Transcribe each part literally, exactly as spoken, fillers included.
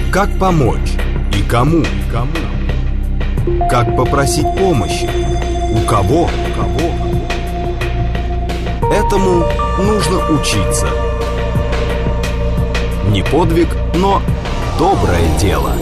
Как помочь и кому? Кому? Как попросить помощи? У кого? Кого? Этому нужно учиться. Не подвиг, но доброе дело.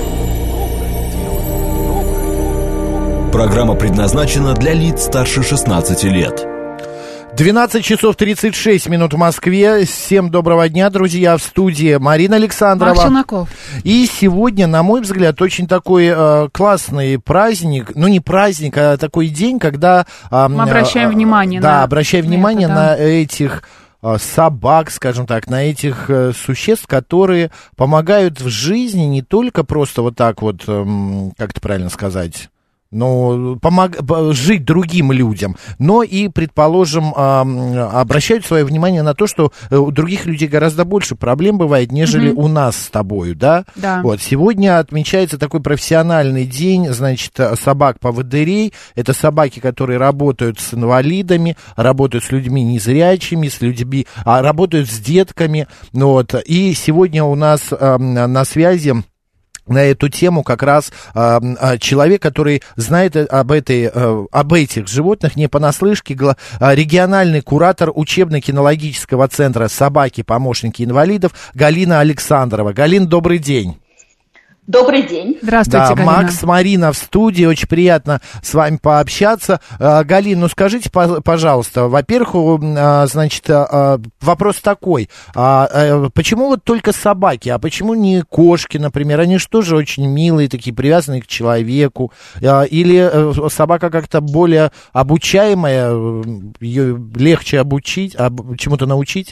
Программа предназначена для лиц старше шестнадцати лет. двенадцать часов тридцать шесть минут в Москве. Всем доброго дня, друзья. В студии Марина Александрова. Марк Челноков. И сегодня, на мой взгляд, очень такой э, классный праздник. Ну, не праздник, а такой день, когда... Э, Мы обращаем э, внимание да, на... обращаем внимание это, да. на этих... собак, скажем так, на этих э, существ, которые помогают в жизни не только просто вот так вот, э, как это правильно сказать, ну, помог... жить другим людям, но и, предположим, э, обращают свое внимание на то, что у других людей гораздо больше проблем бывает, нежели mm-hmm. у нас с тобою, да? Да. Вот, сегодня отмечается такой профессиональный день, значит, собак-поводырей. Это собаки, которые работают с инвалидами, работают с людьми незрячими, с людьми, а работают с детками. Вот. И сегодня у нас э, на связи на эту тему как раз э, человек, который знает об, этой, э, об этих животных не понаслышке, гла, э, региональный куратор учебно-кинологического центра «Собаки-помощники инвалидов» Галина Александрова. Галин, добрый день. Добрый день. Здравствуйте, да, Галина. Макс, Марина в студии, очень приятно с вами пообщаться. Э, Галин, ну скажите, пожалуйста, во-первых, э, значит, э, вопрос такой, э, почему вот только собаки, а почему не кошки, например? Они же тоже очень милые, такие привязанные к человеку. Э, или э, собака как-то более обучаемая, ее легче обучить, об, чему-то научить?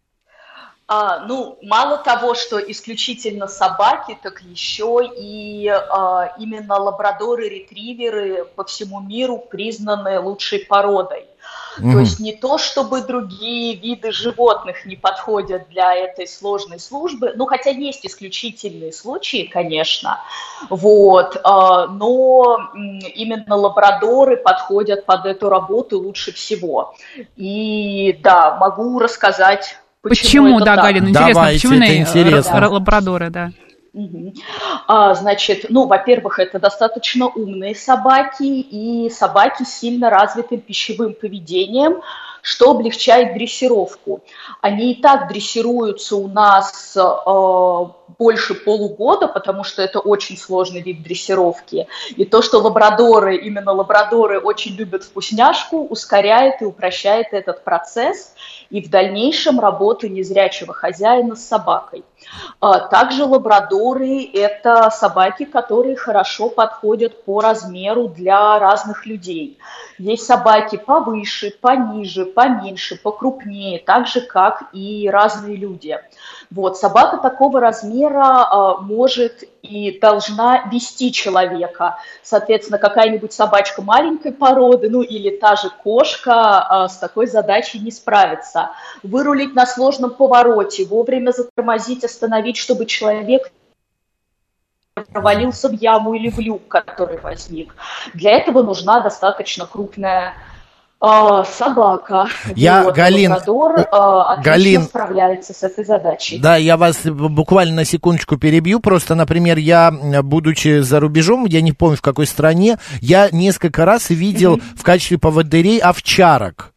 А, ну, мало того, что исключительно собаки, так еще и а, именно лабрадоры-ретриверы по всему миру признаны лучшей породой. Mm-hmm. То есть не то, чтобы другие виды животных не подходят для этой сложной службы, ну, хотя есть исключительные случаи, конечно, вот, а, но именно лабрадоры подходят под эту работу лучше всего. И да, могу рассказать... Почему, Почему да, так? Галина, интересно, Давайте, почему это интересно. да. лабрадоры, да? Угу. А, значит, ну, во-первых, это достаточно умные собаки и собаки с сильно развитым пищевым поведением, что облегчает дрессировку. Они и так дрессируются у нас э, больше полугода, потому что это очень сложный вид дрессировки. И то, что лабрадоры, именно лабрадоры очень любят вкусняшку, ускоряет и упрощает этот процесс и в дальнейшем работу незрячего хозяина с собакой. Также лабрадоры – это собаки, которые хорошо подходят по размеру для разных людей. Есть собаки повыше, пониже, поменьше, покрупнее, так же, как и разные люди. Вот, собака такого размера э, может и должна вести человека. Соответственно, какая-нибудь собачка маленькой породы, ну или та же кошка э, с такой задачей не справится. Вырулить на сложном повороте, вовремя затормозить, остановить, чтобы человек провалился в яму или в люк, который возник. Для этого нужна достаточно крупная э, собака. Я, вот, Галин, лабрадор, э, отлично Галин, справляется с этой задачей. Да, я вас буквально на секундочку перебью. Просто, например, я, будучи за рубежом, я не помню в какой стране, я несколько раз видел mm-hmm. в качестве поводырей овчарок.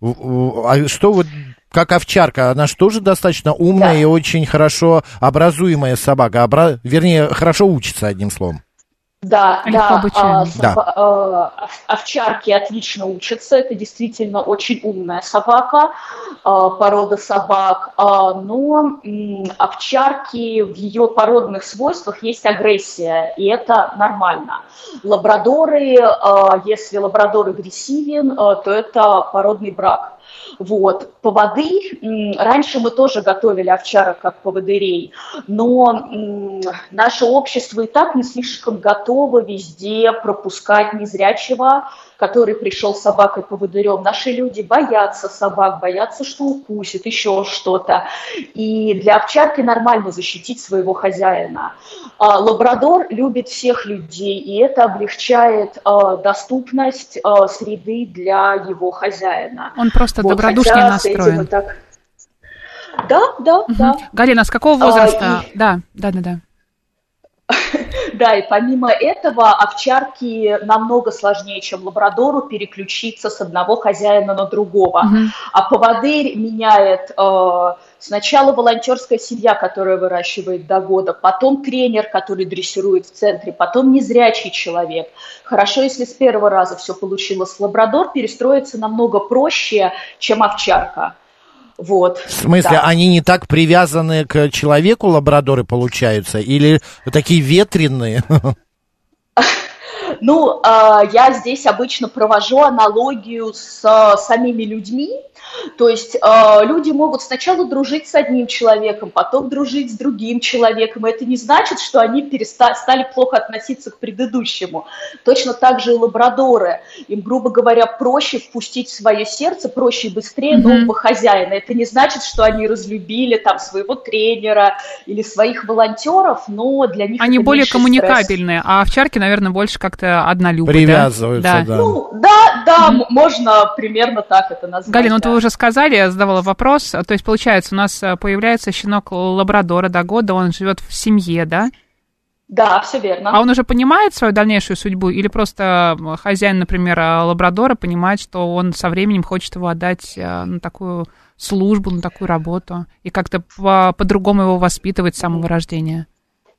А что вот... Как овчарка, она же тоже достаточно умная да. и очень хорошо образуемая собака, обра... вернее, хорошо учится, одним словом. Да, да, а, да. Соба... а, овчарки отлично учатся, это действительно очень умная собака, а, порода собак, а, но м, овчарки в ее породных свойствах есть агрессия, и это нормально. Лабрадоры, а, если лабрадор агрессивен, а, то это породный брак. Вот, поводы, раньше мы тоже готовили овчарок как поводырей, но м, наше общество и так не слишком готово везде пропускать незрячего, который пришел с собакой-поводырем. Наши люди боятся собак, боятся, что укусит, еще что-то. И для овчарки нормально защитить своего хозяина. А лабрадор любит всех людей, и это облегчает а, доступность а, среды для его хозяина. Он просто вот, добродушнее настроен. Так... Да, да, угу. да. Галина, с какого возраста? А, и... Да, да, да, да. Да, и помимо этого овчарке намного сложнее, чем лабрадору, переключиться с одного хозяина на другого. Mm-hmm. А поводырь меняет э, сначала волонтерская семья, которая выращивает до года, потом тренер, который дрессирует в центре, потом незрячий человек. Хорошо, если с первого раза все получилось лабрадор, перестроиться намного проще, чем овчарка. Вот. В смысле, да. Они не так привязаны к человеку, лабрадоры, получаются, или такие ветреные? Ну, я здесь обычно провожу аналогию с самими людьми. То есть э, люди могут сначала дружить с одним человеком, потом дружить с другим человеком. И это не значит, что они перестали, стали плохо относиться к предыдущему. Точно так же и лабрадоры. Им, грубо говоря, проще впустить в свое сердце, проще и быстрее mm-hmm. нового хозяина. Это не значит, что они разлюбили там своего тренера или своих волонтеров, но для них они это более меньше коммуникабельные, стресс. А овчарки, наверное, больше как-то однолюбы. Привязываются, да? да. Ну, да, да, mm-hmm. можно примерно так это назвать. Галина, ну да. вы уже сказали, я задавала вопрос, то есть, получается, у нас появляется щенок лабрадора до года, он живет в семье, да? Да, все верно. А он уже понимает свою дальнейшую судьбу, или просто хозяин, например, лабрадора понимает, что он со временем хочет его отдать на такую службу, на такую работу, и как-то по- по-другому его воспитывать с самого рождения?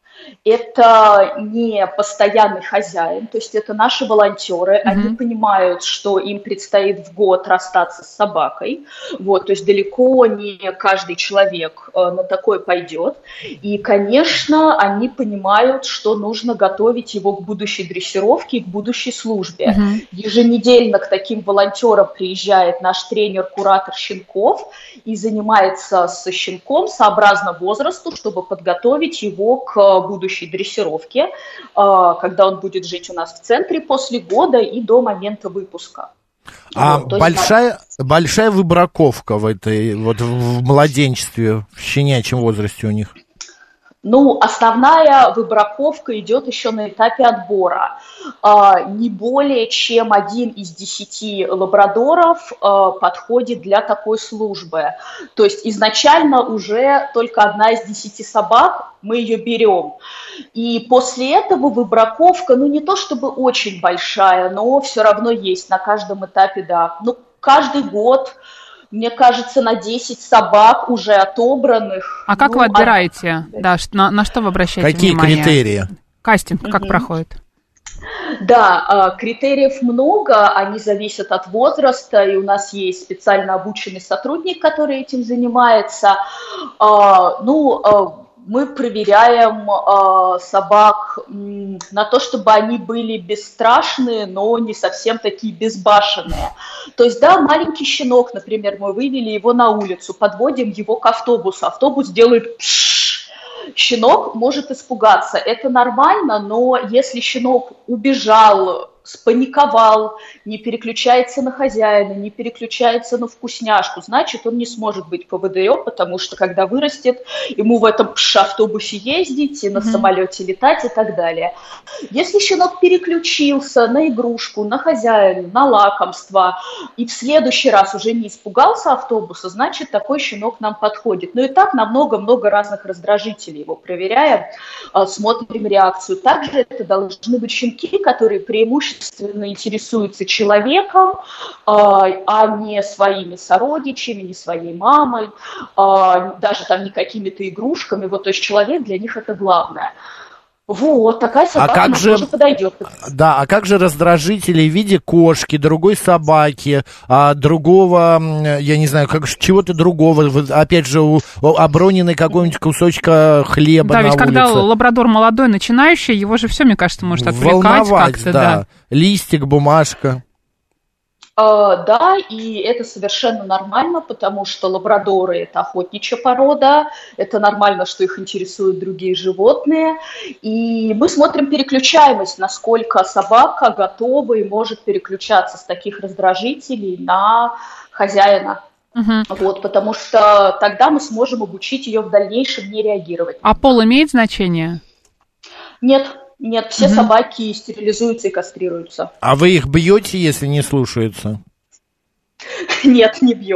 Это не постоянный хозяин, то есть это наши волонтеры, mm-hmm. они понимают, что им предстоит в год расстаться с собакой, вот, то есть далеко не каждый человек э, на такой пойдет, и, конечно, они понимают, что нужно готовить его к будущей дрессировке и к будущей службе. Mm-hmm. Еженедельно к таким волонтерам приезжает наш тренер-куратор щенков и занимается со щенком сообразно возрасту, чтобы подготовить его к будущей дрессировке, когда он будет жить у нас в центре после года и до момента выпуска. А вот, большая, есть... большая выбраковка в этой, вот в младенчестве, в щенячьем возрасте у них? Ну, основная выбраковка идет еще на этапе отбора. Не более чем один из десяти лабрадоров подходит для такой службы. То есть изначально уже только одна из десяти собак, мы ее берем. И после этого выбраковка, ну не то чтобы очень большая, но все равно есть на каждом этапе, да. Ну, каждый год... Мне кажется, на десять собак уже отобранных. А как ну, вы отбираете? А... Да, на, на что вы обращаете Какие внимание? Какие критерии? Кастинг как угу. проходит? Да, критериев много, они зависят от возраста, и у нас есть специально обученный сотрудник, который этим занимается. Ну, мы проверяем э, собак м, на то, чтобы они были бесстрашные, но не совсем такие безбашенные. То есть, да, маленький щенок, например, мы вывели его на улицу, подводим его к автобусу, автобус делает пшш, щенок может испугаться. Это нормально, но если щенок убежал, спаниковал, не переключается на хозяина, не переключается на вкусняшку, значит, он не сможет быть поводырем, потому что, когда вырастет, ему в этом автобусе ездить, и на mm-hmm. самолете летать и так далее. Если щенок переключился на игрушку, на хозяина, на лакомство, и в следующий раз уже не испугался автобуса, значит, такой щенок нам подходит. Ну и так на много-много разных раздражителей его проверяем, смотрим реакцию. Также это должны быть щенки, которые преимущественно интересуются человеком, а не своими сородичами, не своей мамой, даже там не какими-то игрушками. Вот, то есть человек для них это главное. Вот, такая собака а как же, тоже подойдет. Да, а как же раздражители в виде кошки, другой собаки, а, другого, я не знаю, как, чего-то другого, опять же, у, у оброненный какой-нибудь кусочка хлеба да, на улице. Да, ведь когда лабрадор молодой, начинающий, его же все, мне кажется, может отвлекать как-то. Да. Да, листик, бумажка. Uh, да, и это совершенно нормально, потому что лабрадоры – это охотничья порода, это нормально, что их интересуют другие животные, и мы смотрим переключаемость, насколько собака готова и может переключаться с таких раздражителей на хозяина. Uh-huh. Вот, потому что тогда мы сможем обучить ее в дальнейшем не реагировать. А пол имеет значение? Нет. Нет, все угу. собаки стерилизуются и кастрируются. А вы их бьете, если не слушаются? Нет, не бьем.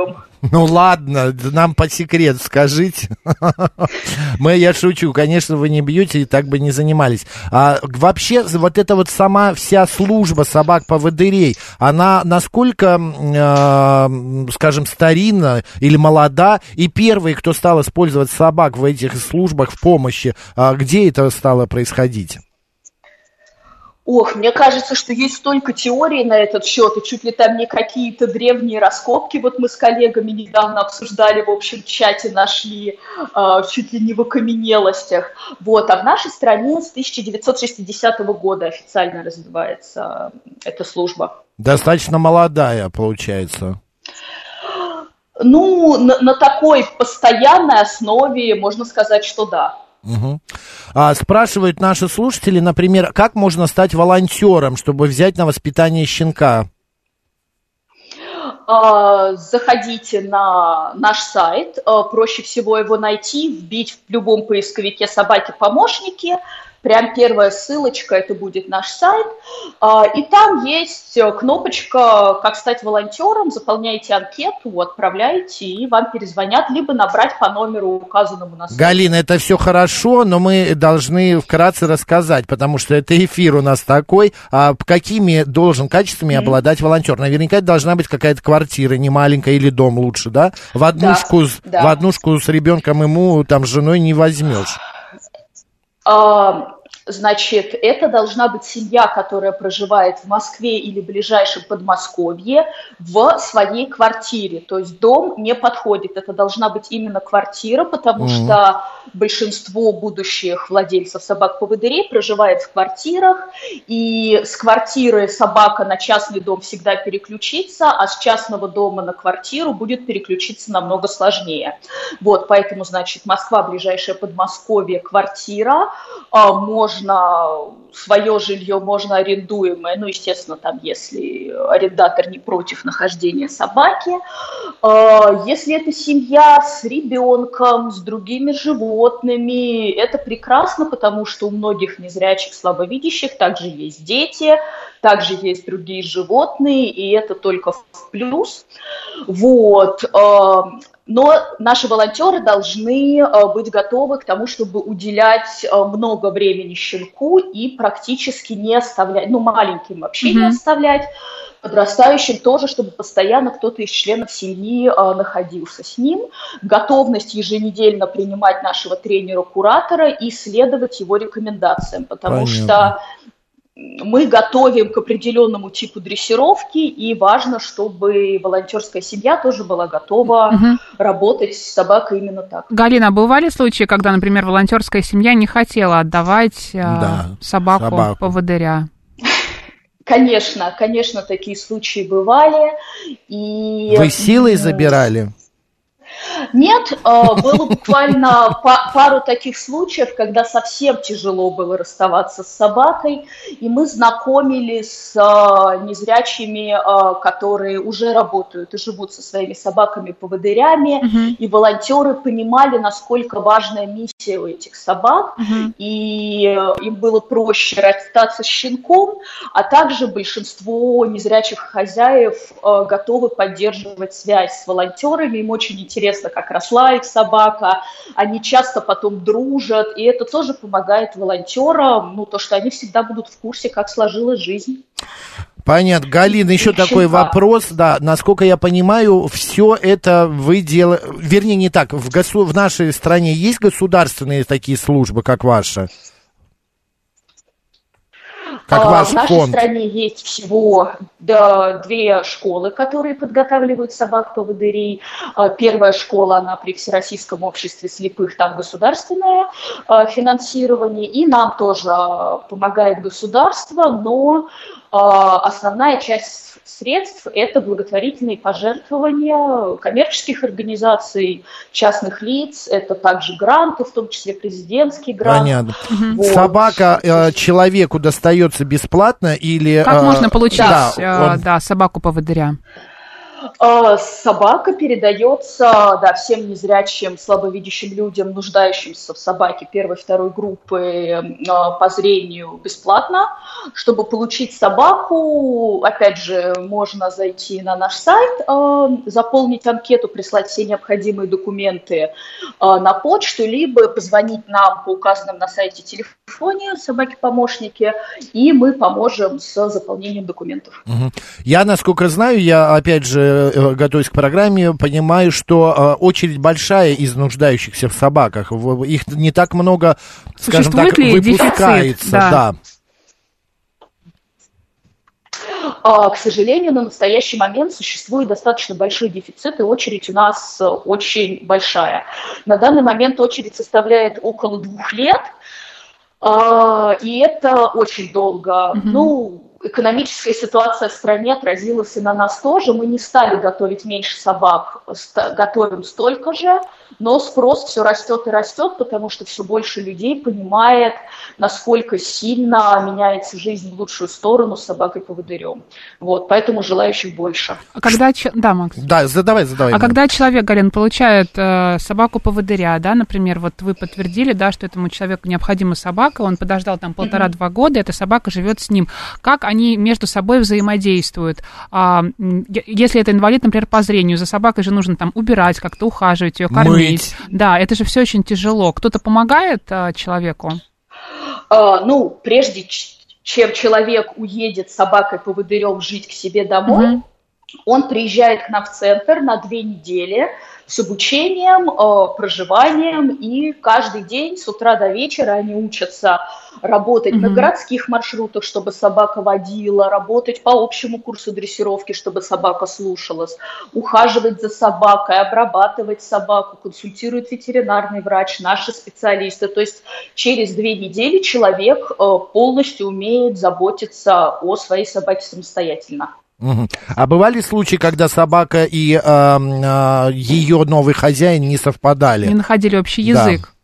Ну ладно, нам по секрету скажите. Мы, я шучу, конечно, вы не бьете и так бы не занимались. А вообще, вот эта вот сама вся служба собак-поводырей, она насколько, э, скажем, старинна или молода? И первые, кто стал использовать собак в этих службах в помощи, э, где это стало происходить? Ох, мне кажется, что есть столько теорий на этот счет, и чуть ли там не какие-то древние раскопки, вот мы с коллегами недавно обсуждали, в общем, в чате нашли, э, чуть ли не в окаменелостях. Вот, а в нашей стране с тысяча девятьсот шестидесятого года официально развивается эта служба. Достаточно молодая, получается. Ну, на, на такой постоянной основе можно сказать, что да. Угу. А, спрашивают наши слушатели, например, как можно стать волонтером, чтобы взять на воспитание щенка? А, заходите на наш сайт, а, проще всего его найти, вбить в любом поисковике «собаки-помощники». Прям первая ссылочка, это будет наш сайт, и там есть кнопочка «Как стать волонтером», заполняете анкету, отправляете, и вам перезвонят, либо набрать по номеру, указанному на сайте. Галина, это все хорошо, но мы должны вкратце рассказать, потому что это эфир у нас такой, а какими должен качествами mm-hmm. обладать волонтер? Наверняка это должна быть какая-то квартира, не маленькая, или дом лучше, да? В однушку, да, да. В однушку с ребенком ему, там, с женой не возьмешь. Значит, это должна быть семья, которая проживает в Москве или ближайшем Подмосковье в своей квартире. То есть дом не подходит. Это должна быть именно квартира, потому mm-hmm. что большинство будущих владельцев собак-поводырей проживает в квартирах. И с квартиры собака на частный дом всегда переключится, а с частного дома на квартиру будет переключиться намного сложнее. Вот, поэтому, значит, Москва, ближайшее Подмосковье, квартира. Можно свое жилье, можно арендуемое, ну, естественно, там, если арендатор не против нахождения собаки. Если это семья с ребенком, с другими животными, это прекрасно, потому что у многих незрячих, слабовидящих также есть дети, также есть другие животные, и это только в плюс. Вот. Но наши волонтеры должны быть готовы к тому, чтобы уделять много времени щенку и практически не оставлять, ну, маленьким вообще mm-hmm. не оставлять, подрастающим тоже, чтобы постоянно кто-то из членов семьи находился с ним. Готовность еженедельно принимать нашего тренера-куратора и следовать его рекомендациям, потому Понятно. Что мы готовим к определенному типу дрессировки, и важно, чтобы волонтерская семья тоже была готова угу. работать с собакой именно так. Галина, бывали случаи, когда, например, волонтерская семья не хотела отдавать да, собаку, собаку поводыря? Конечно, конечно, такие случаи бывали. И... Вы силой забирали? Нет, было буквально пару таких случаев, когда совсем тяжело было расставаться с собакой, и мы знакомились с незрячими, которые уже работают и живут со своими собаками-поводырями, uh-huh. и волонтеры понимали, насколько важная миссия у этих собак, uh-huh. и им было проще расстаться с щенком, а также большинство незрячих хозяев готовы поддерживать связь с волонтерами, им очень интересно, как росла их собака, они часто потом дружат, и это тоже помогает волонтерам, ну, то, что они всегда будут в курсе, как сложилась жизнь. Понятно. Галина, еще Щенка. Такой вопрос, да, насколько я понимаю, все это вы делаете, вернее, не так, в, госу... в нашей стране есть государственные такие службы, как ваша? Как ваш в нашей фонд. стране есть всего да, две школы, которые подготавливают собак-поводырей. Первая школа, она при Всероссийском обществе слепых, там государственное финансирование, и нам тоже помогает государство, но основная часть средств – это благотворительные пожертвования коммерческих организаций, частных лиц, это также гранты, в том числе президентские гранты. Понятно. Вот. Собака э, человеку достается бесплатно или… Как э, можно получить да, э, он... да, собаку-поводыря? Собака передается, да, всем незрячим, слабовидящим людям, нуждающимся в собаке первой, второй группы по зрению бесплатно. Чтобы получить собаку, опять же, можно зайти на наш сайт, заполнить анкету, прислать все необходимые документы на почту, либо позвонить нам по указанным на сайте телефоне собаки-помощники, и мы поможем с заполнением документов. Я, насколько знаю, я, опять же, готовясь к программе, понимаю, что э, очередь большая из нуждающихся в собаках. Их не так много, скажем Существует так, ли выпускается. дефицит? Да. Да. К сожалению, на настоящий момент существует достаточно большой дефицит, и очередь у нас очень большая. На данный момент очередь составляет около двух лет, и это очень долго. Mm-hmm. Ну, экономическая ситуация в стране отразилась и на нас тоже. Мы не стали готовить меньше собак, готовим столько же, но спрос все растет и растет, потому что все больше людей понимает, насколько сильно меняется жизнь в лучшую сторону с собакой-поводырем. Вот, поэтому желающих больше. А когда... Да, Макс? Да, задавай, задавай. А когда человек, Галина, получает э, собаку-поводыря, да, например, вот вы подтвердили, да, что этому человеку необходима собака, он подождал там полтора-два года, эта собака живет с ним. Как они между собой взаимодействуют? А, если это инвалид, например, по зрению, за собакой же нужно там убирать, как-то ухаживать ее, кормить. Мыть. Да, это же все очень тяжело. Кто-то помогает а, человеку? А, ну, прежде чем человек уедет с собакой-поводырем жить к себе домой, угу. он приезжает к нам в центр на две недели с обучением, проживанием, и каждый день с утра до вечера они учатся работать mm-hmm. на городских маршрутах, чтобы собака водила, работать по общему курсу дрессировки, чтобы собака слушалась, ухаживать за собакой, обрабатывать собаку, консультирует ветеринарный врач, наши специалисты. То есть через две недели человек полностью умеет заботиться о своей собаке самостоятельно. Угу. А бывали случаи, когда собака и э, э, ее новый хозяин не совпадали? Не находили общий язык?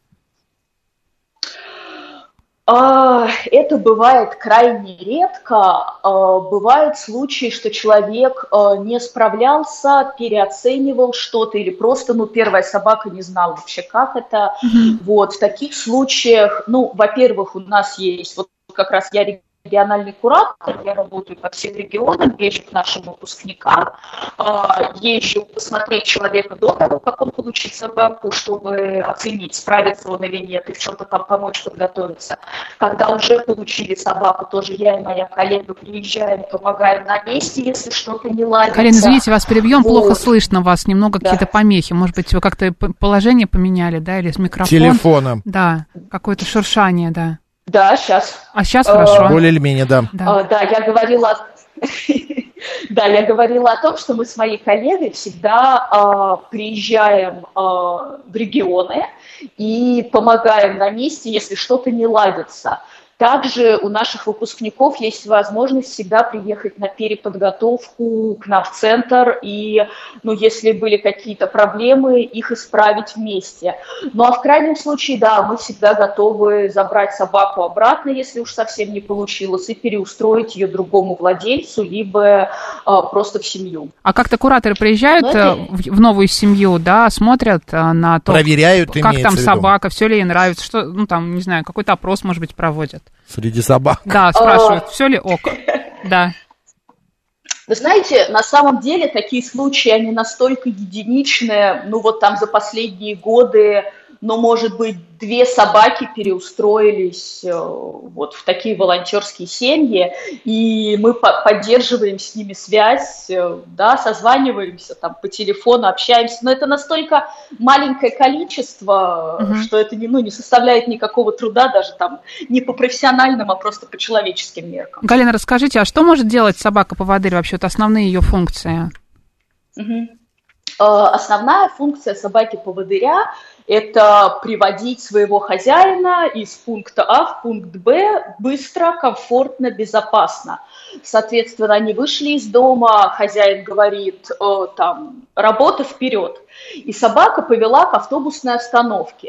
Да. Это бывает крайне редко. Бывают случаи, что человек не справлялся, переоценивал что-то, или просто, ну, первая собака не знала вообще, как это. Mm-hmm. Вот, в таких случаях, ну, во-первых, у нас есть, вот как раз я региональный куратор, я работаю по всем регионам, езжу к нашим выпускникам, езжу посмотреть человека до того, как он получит собаку, чтобы оценить, справится он или нет, и в чем-то там помочь подготовиться. Когда уже получили собаку, тоже я и моя коллега приезжаем, помогаем на месте, если что-то не ладится. Карин, извините, вас перебьем, вот. Плохо слышно вас, немного да. какие-то помехи. Может быть, вы как-то положение поменяли, да, или с микрофоном? Телефоном. Да, какое-то шуршание, да. Да, сейчас. А сейчас хорошо. Более или менее, да. Да, да я говорила... Да, я говорила о том, что мы с моей коллегой всегда приезжаем в регионы и помогаем на месте, если что-то не ладится. Также у наших выпускников есть возможность всегда приехать на переподготовку к нам в центр и, ну, если были какие-то проблемы, их исправить вместе. Ну, а в крайнем случае, да, мы всегда готовы забрать собаку обратно, если уж совсем не получилось, и переустроить ее другому владельцу, либо а, просто в семью. А как-то кураторы приезжают это... в, в новую семью, да, смотрят на то, проверяют, как там собака, все ли ей нравится, что, ну, там, не знаю, какой-то опрос, может быть, проводят. Среди собак. Да, спрашивают, все ли ок. Да. Вы знаете, на самом деле такие случаи, они настолько единичные, ну вот там за последние годы, ну, может быть, две собаки переустроились вот в такие волонтерские семьи, и мы по- поддерживаем с ними связь, да, созваниваемся там по телефону, общаемся, но это настолько маленькое количество, mm-hmm. что это не, ну, не составляет никакого труда даже там не по профессиональным, а просто по человеческим меркам. Галина, расскажите, а что может делать собака-поводырь, вообще, вот основные ее функции? Mm-hmm. Основная функция собаки-поводыря – это приводить своего хозяина из пункта А в пункт Б быстро, комфортно, безопасно. Соответственно, они вышли из дома, хозяин говорит, там, работа вперед. И собака повела к автобусной остановке.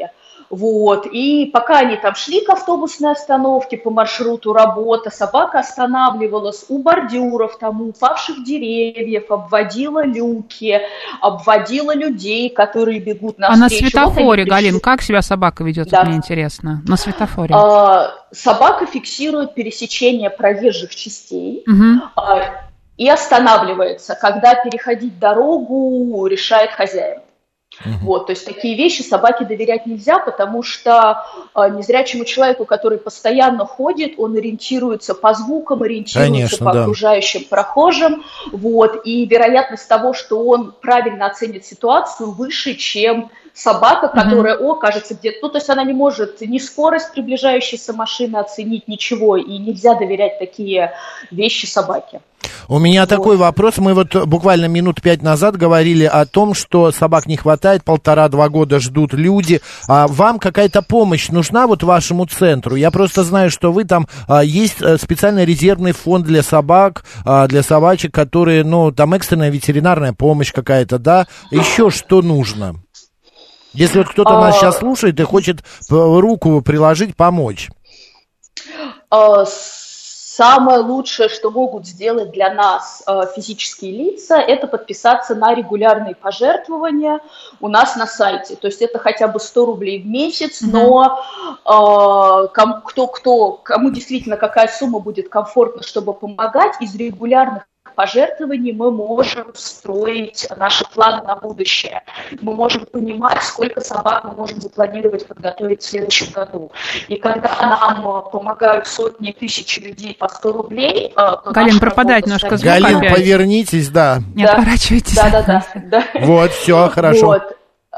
Вот. И пока они там шли к автобусной остановке по маршруту работа, собака останавливалась у бордюров, там, у упавших деревьев, обводила люки, обводила людей, которые бегут навстречу. А на светофоре, вот Галин, как себя собака ведет, да. Мне интересно, на светофоре? А, собака фиксирует пересечение проезжих частей, угу. а, и останавливается, когда переходить дорогу решает хозяин. Uh-huh. Вот, то есть такие вещи собаке доверять нельзя, потому что э, незрячему человеку, который постоянно ходит, он ориентируется по звукам, ориентируется Конечно, по да. окружающим прохожим, вот, и вероятность того, что он правильно оценит ситуацию, выше, чем собака, которая, uh-huh. о, кажется, где-то, ну, то есть она не может ни скорость приближающейся машины оценить, ничего, и нельзя доверять такие вещи собаке. У меня вот. такой вопрос. Мы вот буквально минут пять назад говорили о том, что собак не хватает, полтора-два года ждут люди. А вам какая-то помощь нужна вот вашему центру? Я просто знаю, что вы там, а, есть специальный резервный фонд для собак, а, для собачек, которые, ну, там экстренная ветеринарная помощь какая-то, да? Еще что нужно? Если вот кто-то а... нас сейчас слушает и хочет руку приложить, помочь. А... Самое лучшее, что могут сделать для нас э, физические лица, это подписаться на регулярные пожертвования у нас на сайте. То есть это хотя бы сто рублей в месяц, mm-hmm. но э, ком, кто, кто, кому действительно какая сумма будет комфортна, чтобы помогать, из регулярных пожертвований мы можем строить наши планы на будущее. Мы можем понимать, сколько собак мы можем запланировать, подготовить в следующем году. И когда нам помогают сотни тысяч людей по сто рублей... Галин, пропадает немножко звук. Галин, опять. Повернитесь, да. Не да. отворачивайтесь. Да-да-да. Вот, все, хорошо. Вот.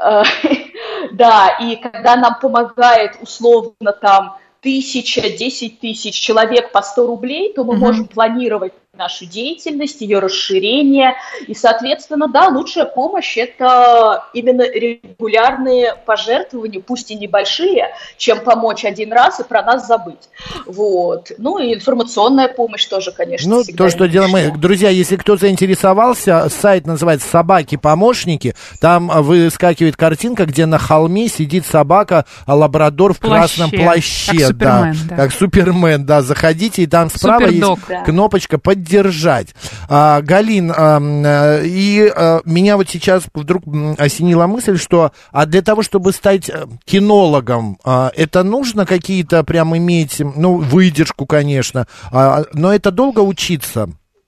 Да, и когда нам помогает условно там тысяча, десять тысяч человек по сто рублей, то мы uh-huh. можем планировать нашу деятельность, ее расширение. И, соответственно, да, лучшая помощь – это именно регулярные пожертвования, пусть и небольшие, чем помочь один раз и про нас забыть. Вот. Ну и информационная помощь тоже, конечно, Ну, то, что делаем мы. Друзья, если кто заинтересовался, сайт называется «Собаки-помощники». Там выскакивает картинка, где на холме сидит собака-лабрадор в плаще. красном плаще. Как Супермен, да. да. Как Супермен, да. Заходите, и там справа Супердог. есть да. кнопочка «Поддержать». Держать. А, Галин, а, и а, меня вот сейчас вдруг осенила мысль, что а для того, чтобы стать кинологом, а, это нужно какие-то прям иметь, ну, выдержку, конечно, а, но это долго учиться?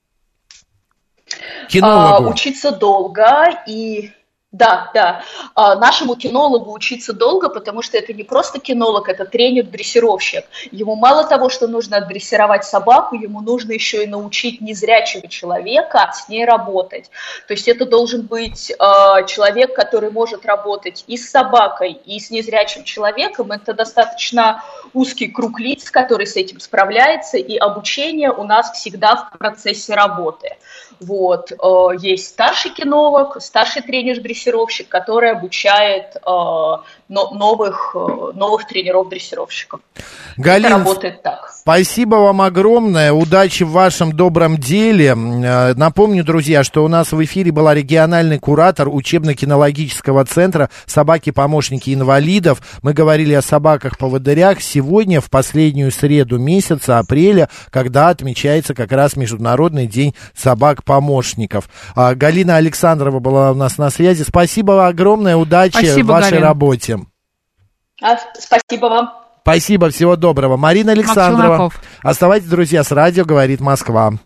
Кинологу. А, учиться долго и... Да, да. А, нашему кинологу учиться долго, потому что это не просто кинолог, это тренер-дрессировщик. Ему мало того, что нужно отдрессировать собаку, ему нужно еще и научить незрячего человека с ней работать. То есть это должен быть а, человек, который может работать и с собакой, и с незрячим человеком. Это достаточно узкий круг лиц, который с этим справляется, и обучение у нас всегда в процессе работы. Вот. Есть старший кинолог, старший тренер-дрессировщик, который обучает э, новых, новых тренеров-дрессировщиков. Галин, это работает так. Спасибо вам огромное, удачи в вашем добром деле. Напомню, друзья, что у нас в эфире была региональный куратор учебно-кинологического центра «Собаки-помощники инвалидов». Мы говорили о собаках-поводырях сегодня, в последнюю среду месяца, апреля, когда отмечается как раз Международный день собак-помощников. Галина Александрова была у нас на связи. Спасибо огромное, удачи Спасибо, в вашей Галина. работе. А, спасибо вам. Спасибо, всего доброго. Марина Александрова. Оставайтесь, друзья, с радио «Говорит Москва».